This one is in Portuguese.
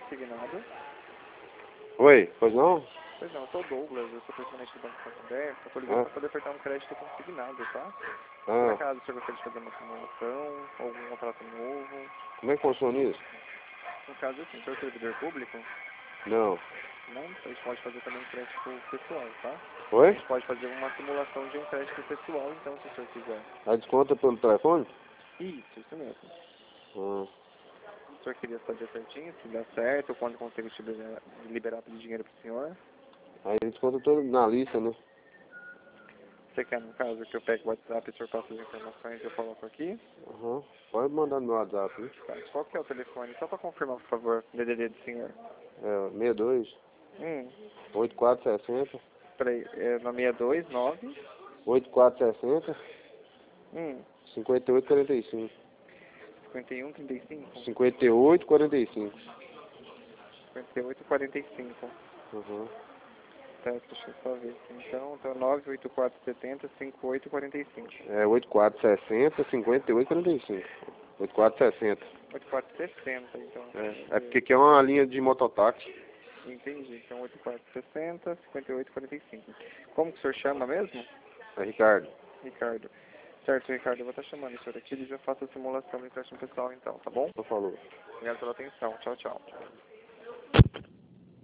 consignado. Oi, pois não? Pois não, eu sou o Douglas, eu sou presidente do Banco Santander. Eu tô ligando para poder apertar um crédito consignado, tá? Por Ah, acaso, você gostaria de fazer uma simulação, algum contrato novo? como é que funciona isso? No caso, assim, o senhor é servidor público? Não. Não, a gente pode fazer também um crédito pessoal, tá? A Oi? gente pode fazer uma simulação de um crédito pessoal, então, se o senhor quiser. A desconta pelo telefone? Isso mesmo. Ah, O senhor queria saber certinho se dá certo, quando consigo te liberar de dinheiro pro senhor? aí desconta todo na lista, né? Você quer, no caso, que eu pegue o WhatsApp e o senhor passe as informações e eu coloco aqui? Aham. Pode mandar no meu WhatsApp, né? Tá. Qual que é o telefone? Só para confirmar, por favor, DDD do senhor. É 62 Hum, 8460 peraí, na 629, 8460 hum, 5845 5135, 5845. 5845. Uhum. Tá, deixa eu só ver aqui. Então 98470 5845. É 8460 5845. 8460. 8460, então. É porque aqui é uma linha de mototáxi. Entendi. Então 8460 5845. Como que o senhor chama mesmo? É Ricardo. Ricardo. Certo, Ricardo, eu vou estar chamando o senhor aqui, ele já faça a simulação do empréstimo pessoal então, tá bom? Então falou. Obrigado pela atenção. Tchau, tchau.